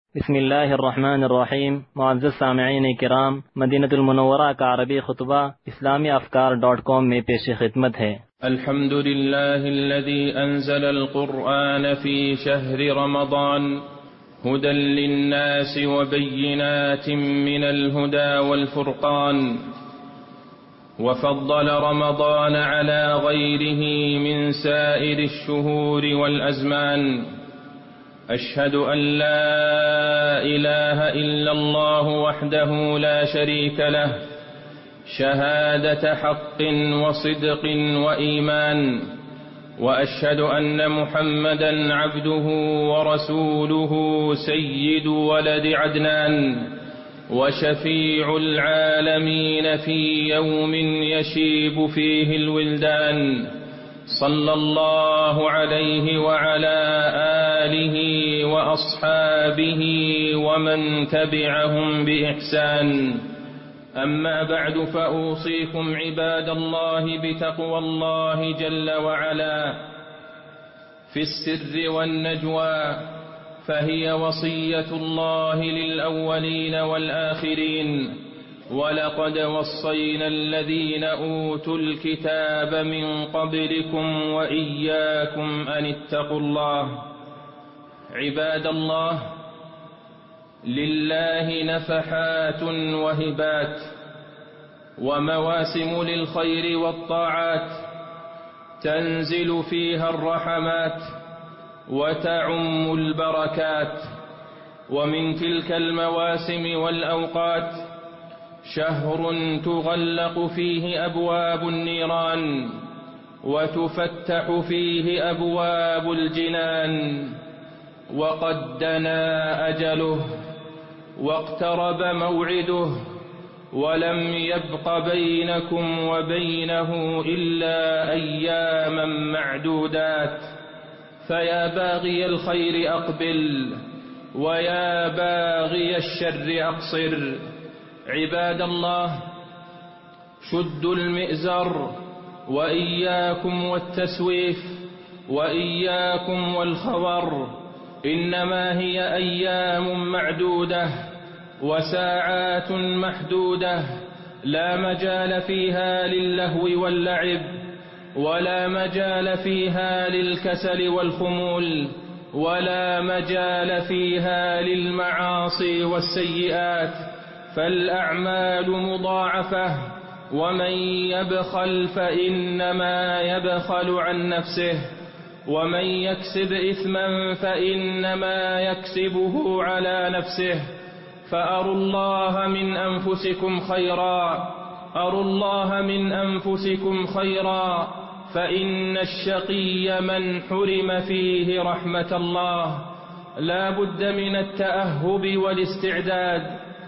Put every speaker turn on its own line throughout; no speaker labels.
بسم الله الرحمن الرحیم. معزز سامعین کرام، مدینہ المنورہ کا عربی خطبہ اسلامی افکار.com میں پیش خدمت ہے۔
الحمد لله الذي أنزل القرآن في شهر رمضان هدى للناس وبينات من الهدى والفرقان، وفضل رمضان على غيره من سائر الشهور والأزمان. أشهد أن لا إله إلا الله وحده لا شريك له شهادة حق وصدق وإيمان، وأشهد أن محمدا عبده ورسوله سيد ولد عدنان وشفيع العالمين في يوم يشيب فيه الولدان، صلى الله عليه وعلى آله وأصحابه ومن تبعهم بإحسان. أما بعد، فأوصيكم عباد الله بتقوى الله جل وعلا في السر والنجوى، فهي وصية الله للأولين والآخرين. ولقد وصينا الذين أوتوا الكتاب من قبلكم وإياكم أن اتقوا الله. عباد الله، لله نفحات وهبات ومواسم للخير والطاعات تنزل فيها الرحمات وتعم البركات. ومن تلك المواسم والأوقات شهر تغلق فيه أبواب النيران وتفتح فيه أبواب الجنان، وقد دنا أجله واقترب موعده، ولم يبق بينكم وبينه إلا أياما معدودات. فيا باغي الخير أقبل، ويا باغي الشر أقصر. عباد الله، شدوا المئزر، وإياكم والتسويف، وإياكم والخور. إنما هي أيام معدودة وساعات محدودة، لا مجال فيها للهو واللعب، ولا مجال فيها للكسل والخمول، ولا مجال فيها للمعاصي والسيئات، فالأعمال مضاعفة. ومن يبخل فإنما يبخل عن نفسه، ومن يكسب إثما فإنما يكسبه على نفسه. فأروا الله من أنفسكم خيرا، أروا الله من أنفسكم خيرا، فإن الشقي من حرم فيه رحمة الله. لا بد من التأهب والاستعداد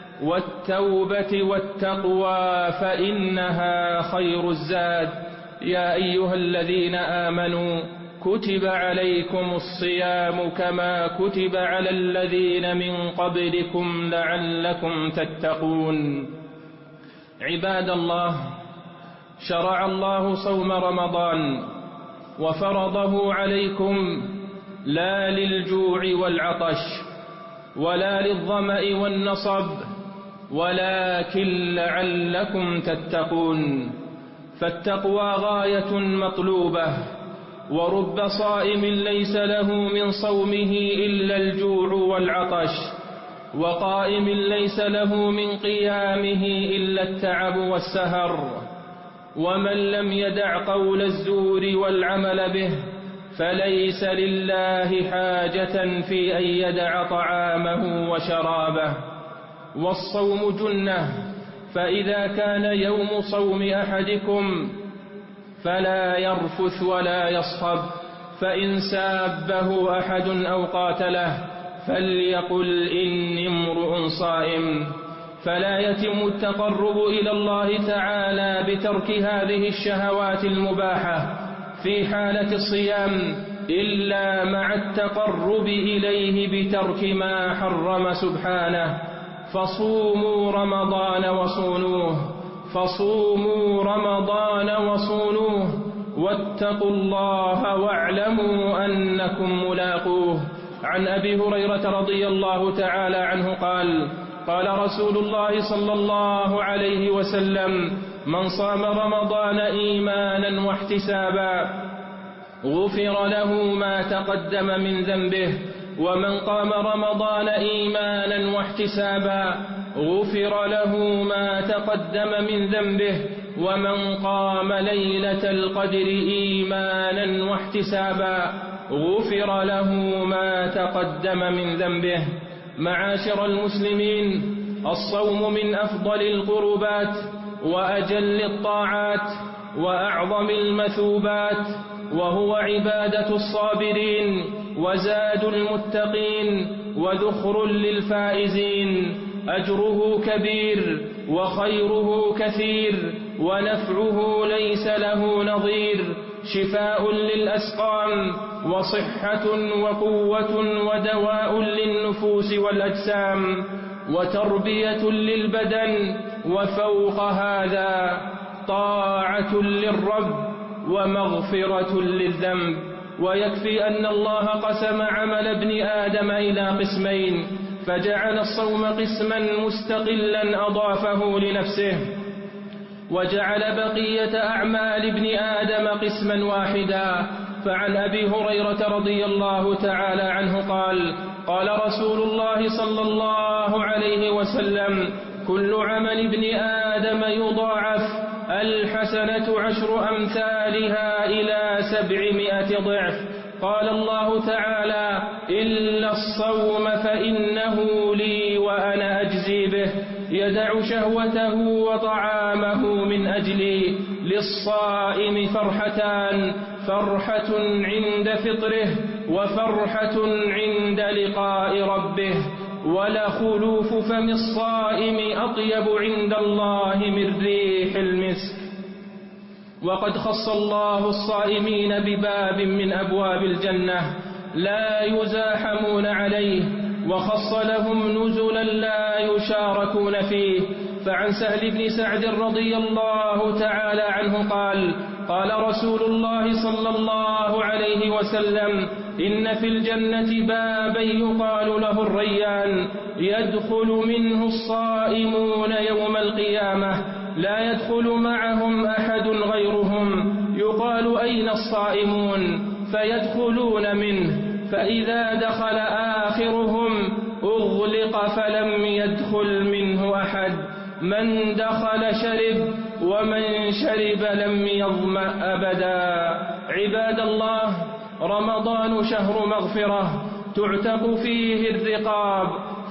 والتوبة والتقوى، فإنها خير الزاد. يا أيها الذين آمنوا، كتب عليكم الصيام كما كتب على الذين من قبلكم لعلكم تتقون. عباد الله، شرع الله صوم رمضان وفرضه عليكم لا للجوع والعطش ولا للظمأ والنصب، ولكن لعلكم تتقون. فالتقوى غاية مطلوبة، ورب صائم ليس له من صومه إلا الجوع والعطش، وقائم ليس له من قيامه إلا التعب والسهر. ومن لم يدع قول الزور والعمل به فليس لله حاجة في أن يدع طعامه وشرابه. والصوم جنة، فإذا كان يوم صوم أحدكم فلا يرفث ولا يصخب، فإن سابه أحد أو قاتله فليقل إني امرؤ صائم. فلا يتم التقرب إلى الله تعالى بترك هذه الشهوات المباحة في حالة الصيام إلا مع التقرب إليه بترك ما حرم سبحانه. فصوموا رمضان وصونوه، فصوموا رمضان وصونوه، واتقوا الله واعلموا أنكم ملاقوه. عن أبي هريرة رضي الله تعالى عنه قال: قال رسول الله صلى الله عليه وسلم: من صام رمضان إيمانا واحتسابا غفر له ما تقدم من ذنبه، ومن قام رمضان إيمانا واحتسابا غفر له ما تقدم من ذنبه، ومن قام ليلة القدر إيمانا واحتسابا غفر له ما تقدم من ذنبه. معاشر المسلمين، الصوم من أفضل القربات وأجل الطاعات وأعظم المثوبات، وهو عبادة الصابرين وزاد المتقين وذخر للفائزين. أجره كبير وخيره كثير ونفعه ليس له نظير، شفاء للأسقام وصحة وقوة ودواء للنفوس والأجسام وتربية للبدن، وفوق هذا طاعة للرب ومغفرة للذنب. ويكفي أن الله قسم عمل ابن آدم إلى قسمين، فجعل الصوم قسما مستقلا أضافه لنفسه، وجعل بقية أعمال ابن آدم قسما واحدا. فعن أبي هريرة رضي الله تعالى عنه قال: قال رسول الله صلى الله عليه وسلم: كل عمل ابن آدم يضاعف، الحسنة 10 أمثالها إلى 700 ضعف. قال الله تعالى: إلا الصوم فإنه لي وأنا أجزي به، يدع شهوته وطعامه من أجلي. للصائم فرحتان: فرحة عند فطره، وفرحة عند لقاء ربه. ولخلوف فم الصائم أطيب عند الله من ريح المسك. وقد خص الله الصائمين بباب من أبواب الجنة لا يزاحمون عليه، وخص لهم نزلا لا يشاركون فيه. فعن سهل بن سعد رضي الله تعالى عنه قال: قال رسول الله صلى الله عليه وسلم: إن في الجنة بابا يقال له الريان، يدخل منه الصائمون يوم القيامة، لا يدخل معهم أحد غيرهم، يقال: أين الصائمون؟ فيدخلون منه، فإذا دخل آخرهم أغلق فلم يدخل منه أحد. من دخل شرب، ومن شرب لم يظمأ أبدا. عباد الله، رمضان شهر مغفرة تعتق فيه الرقاب،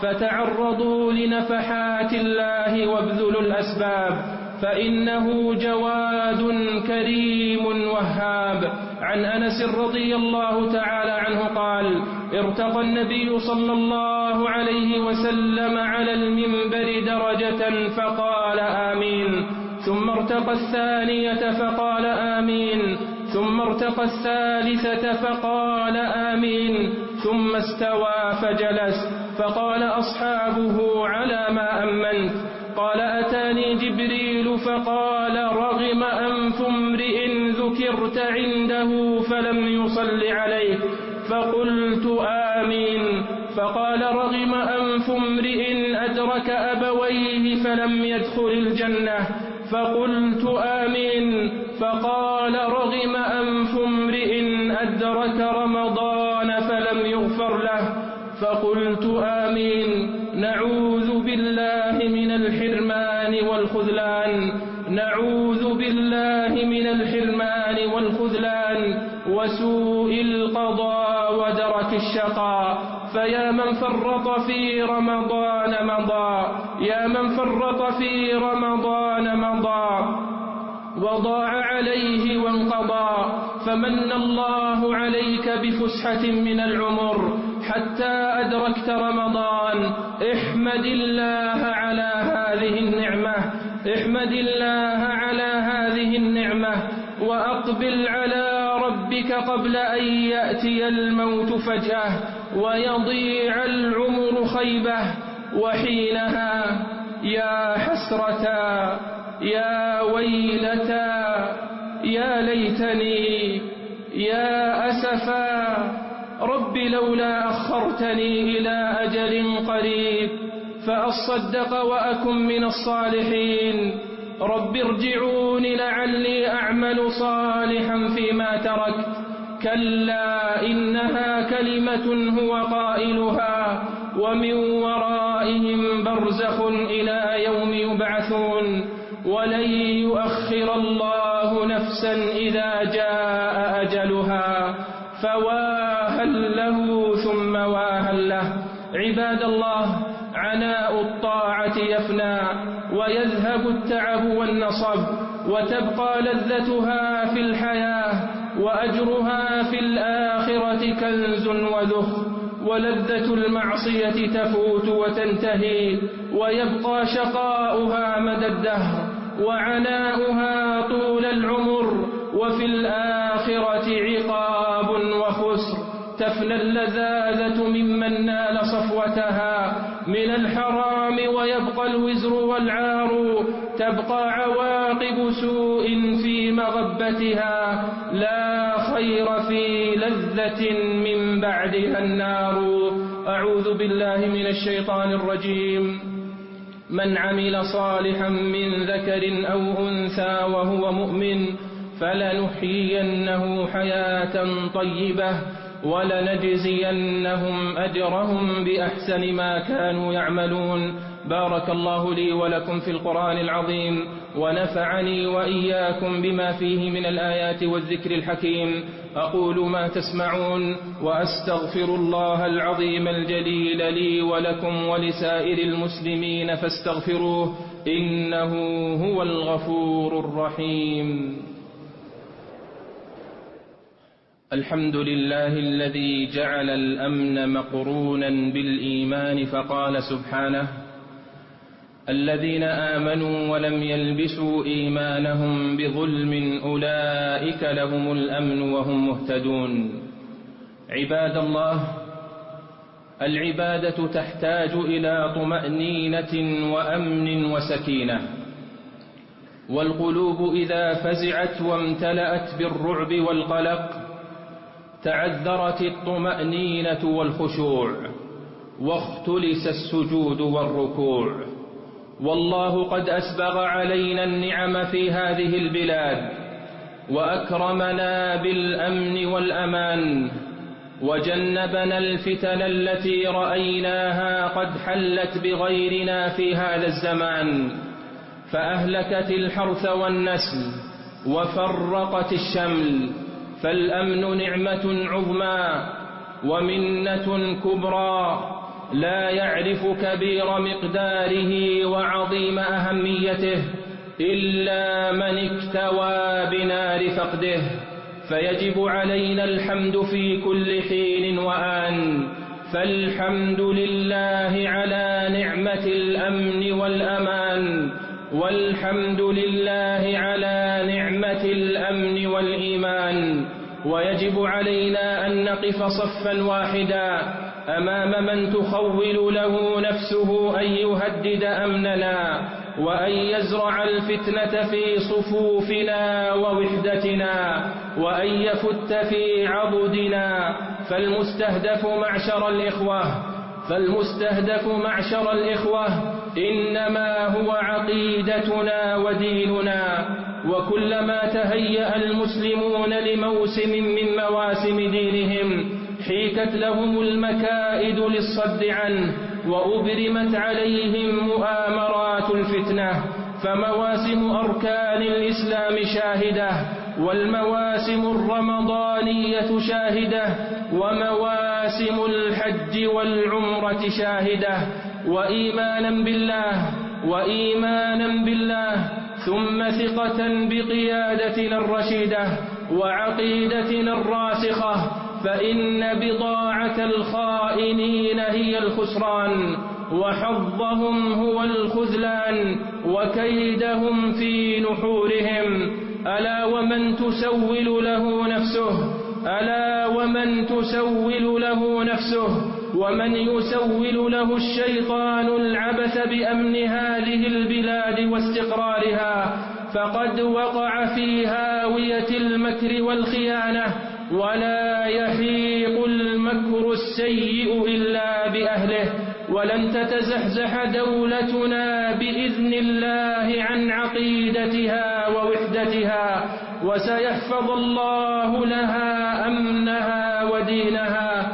فتعرضوا لنفحات الله وابذلوا الأسباب، فإنه جواد كريم وهاب. عن أنس رضي الله تعالى عنه قال: ارتقى النبي صلى الله عليه وسلم على المنبر درجة فقال: آمين، ثم ارتقى الثانية فقال: آمين، ثم ارتقى الثالثة فقال: آمين، ثم استوى فجلس، فقال أصحابه: على ما أمنت؟ قال: أتاني جبريل فقال: رغم أنف امرئ ذكرت عنده فلم يصل عليه، فقلت: آمين. فقال: رغم أنف امرئ أدرك أبويه فلم يدخل الجنة، فقلت: آمين. فقال: رغم أنف امرئ أدرك رمضان فلم يغفر له، فقلت: آمين. نعوذ بالله من الحرمان والخذلان، نعوذ بالله من الحرمان والخذلان وسوء القضاء ودرك الشقاء. فيا من فرط في رمضان مضى، يا من فرط في رمضان مضى وضاع عليه وانقضى، فمن الله عليك بفسحة من العمر حتى أدركت رمضان. احمد الله على هذه النعمة، احمد الله على هذه النعمة، وأقبل على ربك قبل أن يأتي الموت فجأة ويضيع العمر خيبة. وحينها يا حسرتا، يا ويلتا، يا ليتني، يا أسفا رب لولا أخرتني إلى أجل قريب فأصدق وأكن من الصالحين. رب ارجعون لعلي أعمل صالحا فيما تركت. كلا إنها كلمة هو قائلها ومن ورائهم برزخ إلى يوم يبعثون ولن يؤخر الله نفسا إذا جاء أجلها فواها له ثم واها له. عباد الله، عناء الطاعة يفنى ويذهب التعب والنصب وتبقى لذتها في الحياة وأجرها في الآخرة كنز وذخر. ولذة المعصية تفوت وتنتهي ويبقى شقاؤها مدى الدهر وعناؤها طول العمر وفي الآخرة عقاب وخسر. تفنى اللذاذة ممن نال صفوتها من الحرام ويبقى الوزر والعار. تبقى عواقب سوء في مغبتها لا خير في لذة من بعدها النار. أعوذ بالله من الشيطان الرجيم. من عمل صالحا من ذكر أو أنثى وهو مؤمن فلنحيينه حياة طيبة ولنجزينهم أجرهم بأحسن ما كانوا يعملون. بارك الله لي ولكم في القرآن العظيم ونفعني وإياكم بما فيه من الآيات والذكر الحكيم. أقول ما تسمعون وأستغفر الله العظيم الجليل لي ولكم ولسائر المسلمين فاستغفروه إنه هو الغفور الرحيم. الحمد لله الذي جعل الأمن مقرونا بالإيمان فقال سبحانه: الذين آمنوا ولم يلبسوا إيمانهم بظلم أولئك لهم الأمن وهم مهتدون. عباد الله، العبادة تحتاج إلى طمأنينة وأمن وسكينة، والقلوب إذا فزعت وامتلأت بالرعب والقلق تعذرت الطمأنينة والخشوع واختلس السجود والركوع. والله قد أسبغ علينا النعم في هذه البلاد وأكرمنا بالأمن والأمان وجنبنا الفتن التي رأيناها قد حلت بغيرنا في هذا الزمان، فأهلكت الحرث والنسل وفرقت الشمل. فالأمن نعمة عظمى ومنة كبرى لا يعرف كبير مقداره وعظيم أهميته إلا من اكتوى بنار فقده. فيجب علينا الحمد في كل حين وآن. فالحمد لله على نعمة الأمن والأمان، والحمد لله على نعمة الأمن والإيمان. ويجب علينا أن نقف صفا واحدا أمام من تخول له نفسه أن يهدد أمننا وأن يزرع الفتنة في صفوفنا ووحدتنا وأن يفت في عضدنا. فالمستهدف معشر الإخوة إنما هو عقيدتنا وديننا. وكلما تهيأ المسلمون لموسم من مواسم دينهم حيكت لهم المكائد للصد عنه وأبرمت عليهم مؤامرات الفتنة. فمواسم أركان الإسلام شاهدة، والمواسم الرمضانية شاهدة، ومواسم الحج والعمرة شاهدة. وإيمانا بالله ثم ثقة بقيادتنا الرشيدة وعقيدتنا الراسخة، فإن بضاعة الخائنين هي الخسران وحظهم هو الخذلان وكيدهم في نحورهم. ألا ومن تسول له نفسه ومن يسول له الشيطان العبث بأمن هذه البلاد واستقرارها فقد وقع في هاوية المكر والخيانة ولا يحيق المكر السيء إلا بأهله، ولن تتزحزح دولتنا بإذن الله عن عقيدتها ووحدتها، وسيحفظ الله لها أمنها ودينها.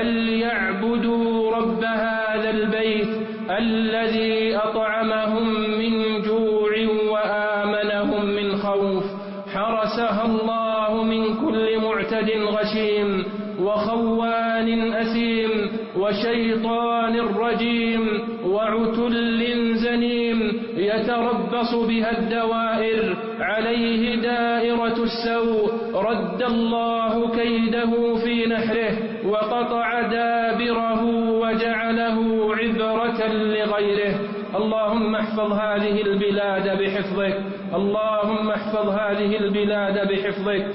فليعبدوا رب هذا البيت الذي أطعمهم من جوع وآمنهم من خوف، حرسها الله من كل معتد غشيم وخوان أثيم وشيطان رجيم وعتل زنيم يتربص بها الدوائر، عليه دائرة السوء، رد الله كيده في نحره وقطع دابره وجعله عبرة لغيره. اللهم احفظ هذه البلاد بحفظك، اللهم احفظ هذه البلاد بحفظك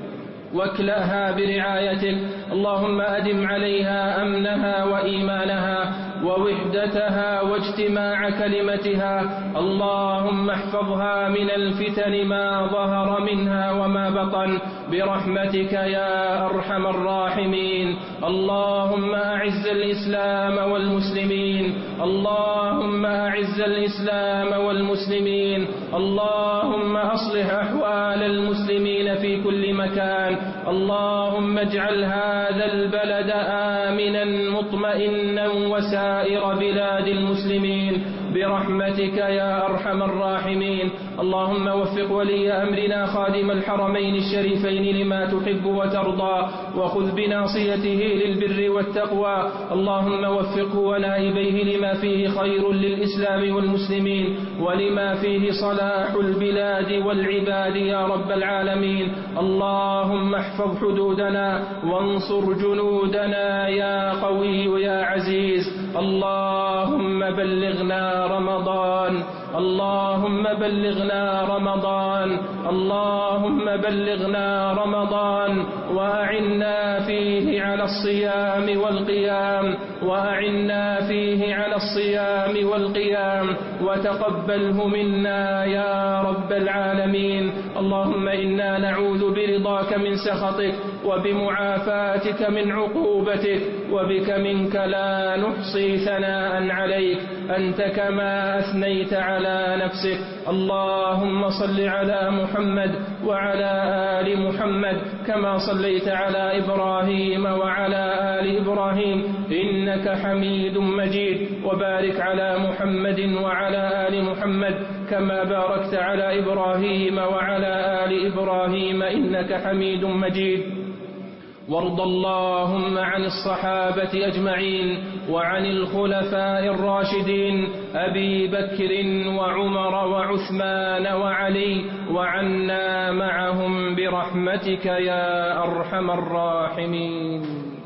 واكلأها برعايتك. اللهم أدم عليها أمنها وإيمانها ووحدتها واجتماع كلمتها. اللهم احفظها من الفتن ما ظهر منها وما بطن برحمتك يا أرحم الراحمين. اللهم أعز الإسلام والمسلمين، اللهم أعز الإسلام والمسلمين، اللهم أصلح أحوال المسلمين في كل مكان. اللهم اجعل هذا البلد آمنا مطمئنا وسائر بلاد المسلمين برحمتك يا أرحم الراحمين. اللهم وفق ولي أمرنا خادم الحرمين الشريفين لما تحب وترضى، وخذ بناصيته للبر والتقوى. اللهم وفقه ونائبيه لما فيه خير للإسلام والمسلمين ولما فيه صلاح البلاد والعباد يا رب العالمين. اللهم احفظ حدودنا وانصر جنودنا يا قوي يا عزيز. اللهم بلغنا رمضان، اللهم بلغنا رمضان، اللهم بلغنا رمضان، وأعنا فيه على الصيام والقيام، وأعنا فيه على الصيام والقيام، وتقبله منا يا رب العالمين. اللهم إنا نعوذ برضاك من سخطك وبمعافاتك من عقوبتك، وبك منك لا نحصي ثناء عليك، أنت كما أثنيت على نفسك. اللهم صل على محمد وعلى آل محمد كما صليت على إبراهيم وعلى آل إبراهيم إنك حميد مجيد، وبارك على محمد وعلى آل محمد كما باركت على إبراهيم وعلى آل إبراهيم إنك حميد مجيد. وارض اللهم عن الصحابة أجمعين وعن الخلفاء الراشدين أبي بكر وعمر وعثمان وعلي، وعنا معهم برحمتك يا أرحم الراحمين.